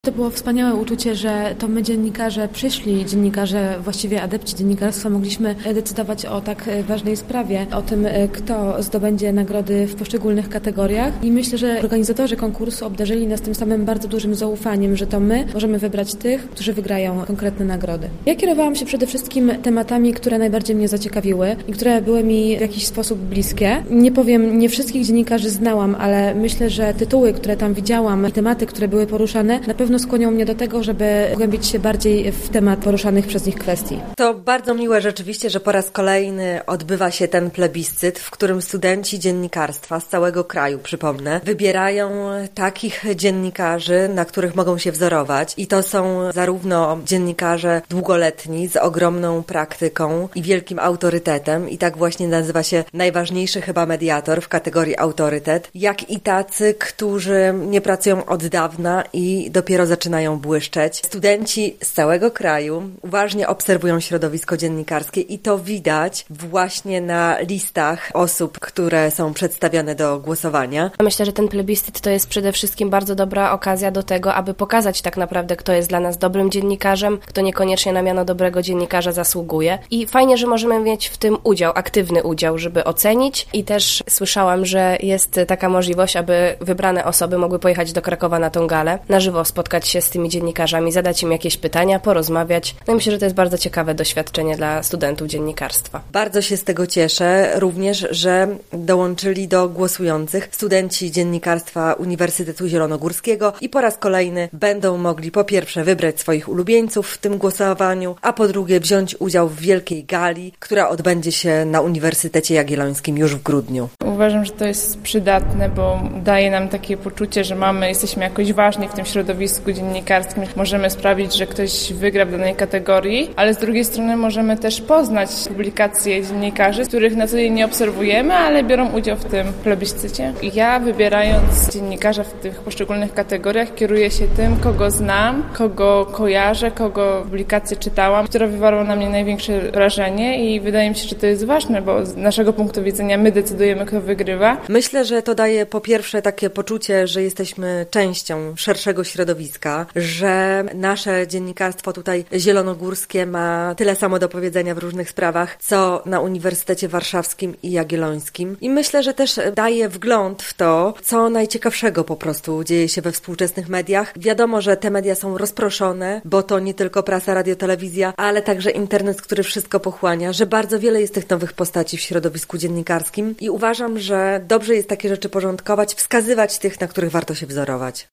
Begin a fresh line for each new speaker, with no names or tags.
To było wspaniałe uczucie, że to my dziennikarze dziennikarze, właściwie adepci dziennikarstwa, mogliśmy decydować o tak ważnej sprawie, o tym, kto zdobędzie nagrody w poszczególnych kategoriach. I myślę, że organizatorzy konkursu obdarzyli nas tym samym bardzo dużym zaufaniem, że to my możemy wybrać tych, którzy wygrają konkretne nagrody. Ja kierowałam się przede wszystkim tematami, które najbardziej mnie zaciekawiły i które były mi w jakiś sposób bliskie. Nie powiem, nie wszystkich dziennikarzy znałam, ale myślę, że tytuły, które tam widziałam i tematy, które były poruszane, na pewno skłonią mnie do tego, żeby głębić się bardziej w temat poruszanych przez nich kwestii.
To bardzo miłe rzeczywiście, że po raz kolejny odbywa się ten plebiscyt, w którym studenci dziennikarstwa z całego kraju, przypomnę, wybierają takich dziennikarzy, na których mogą się wzorować. I to są zarówno dziennikarze długoletni, z ogromną praktyką i wielkim autorytetem. I tak właśnie nazywa się najważniejszy chyba mediator w kategorii autorytet, jak i tacy, którzy nie pracują od dawna i dopiero zaczynają błyszczeć. Studenci z całego kraju uważnie obserwują środowisko dziennikarskie i to widać właśnie na listach osób, które są przedstawione do głosowania.
Myślę, że ten plebiscyt to jest przede wszystkim bardzo dobra okazja do tego, aby pokazać tak naprawdę, kto jest dla nas dobrym dziennikarzem, kto niekoniecznie na miano dobrego dziennikarza zasługuje. I fajnie, że możemy mieć w tym udział, aktywny udział, żeby ocenić. I też słyszałam, że jest taka możliwość, aby wybrane osoby mogły pojechać do Krakowa na tą galę, na żywo spotkać się z tymi dziennikarzami, zadać im jakieś pytania, porozmawiać. No i myślę, że to jest bardzo ciekawe doświadczenie dla studentów dziennikarstwa.
Bardzo się z tego cieszę, również, że dołączyli do głosujących studenci dziennikarstwa Uniwersytetu Zielonogórskiego i po raz kolejny będą mogli po pierwsze wybrać swoich ulubieńców w tym głosowaniu, a po drugie wziąć udział w wielkiej gali, która odbędzie się na Uniwersytecie Jagiellońskim już w grudniu.
Uważam, że to jest przydatne, bo daje nam takie poczucie, że jesteśmy jakoś ważni w tym środowisku dziennikarskim. Możemy sprawić, że ktoś wygra w danej kategorii, ale z drugiej strony możemy też poznać publikacje dziennikarzy, których na co dzień nie obserwujemy, ale biorą udział w tym plebiscycie. Ja, wybierając dziennikarza w tych poszczególnych kategoriach, kieruję się tym, kogo znam, kogo kojarzę, kogo publikacje czytałam, które wywarło na mnie największe wrażenie i wydaje mi się, że to jest ważne, bo z naszego punktu widzenia my decydujemy, kto wygrywa.
Myślę, że to daje po pierwsze takie poczucie, że jesteśmy częścią szerszego środowiska, że nasze dziennikarstwo tutaj zielonogórskie ma tyle samo do powiedzenia w różnych sprawach, co na Uniwersytecie Warszawskim i Jagiellońskim. I myślę, że też daje wgląd w to, co najciekawszego po prostu dzieje się we współczesnych mediach. Wiadomo, że te media są rozproszone, bo to nie tylko prasa, radio, telewizja, ale także internet, który wszystko pochłania, że bardzo wiele jest tych nowych postaci w środowisku dziennikarskim i uważam, że dobrze jest takie rzeczy porządkować, wskazywać tych, na których warto się wzorować.